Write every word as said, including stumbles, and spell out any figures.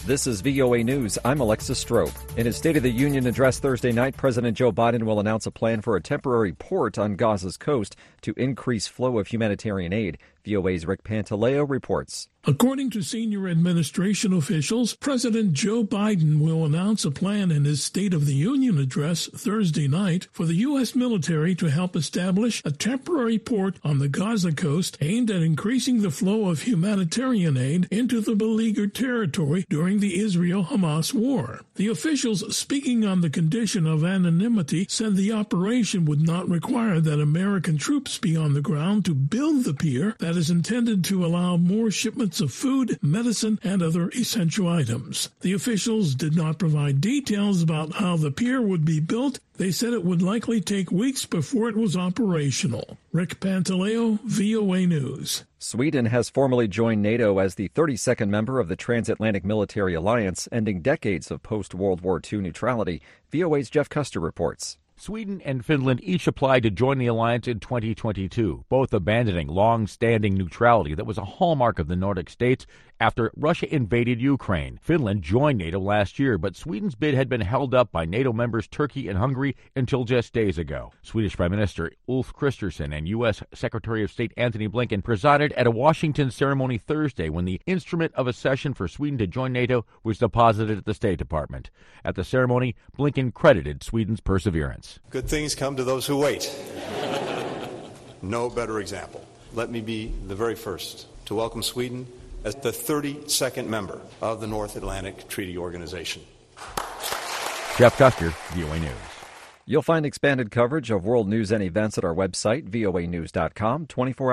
This is V O A News. I'm Alexis Strope. In his State of the Union address Thursday night, President Joe Biden will announce a plan for a temporary port on Gaza's coast to increase flow of humanitarian aid. V O A's Rick Pantaleo reports. According to senior administration officials, President Joe Biden will announce a plan in his State of the Union address Thursday night for the U S military to help establish a temporary port on the Gaza coast aimed at increasing the flow of humanitarian aid into the beleaguered territory during the Israel-Hamas war. The officials, speaking on the condition of anonymity, said the operation would not require that American troops be on the ground to build the pier that is intended to allow more shipments of food, medicine, and other essential items. The officials did not provide details about how the pier would be built. They said it would likely take weeks before it was operational. Rick Pantaleo, V O A News. Sweden has formally joined NATO as the thirty-second member of the Transatlantic Military Alliance, ending decades of post-World War Two neutrality. V O A's Jeff Custer reports. Sweden and Finland each applied to join the alliance in twenty twenty-two, both abandoning long-standing neutrality that was a hallmark of the Nordic states after Russia invaded Ukraine. Finland joined NATO last year, but Sweden's bid had been held up by NATO members Turkey and Hungary until just days ago. Swedish Prime Minister Ulf Kristersson and U S Secretary of State Antony Blinken presided at a Washington ceremony Thursday when the instrument of accession for Sweden to join NATO was deposited at the State Department. At the ceremony, Blinken credited Sweden's perseverance. Good things come to those who wait. No better example. Let me be the very first to welcome Sweden as the thirty-second member of the North Atlantic Treaty Organization. Jeff Custer, V O A News. You'll find expanded coverage of world news and events at our website, V O A news dot com, twenty-four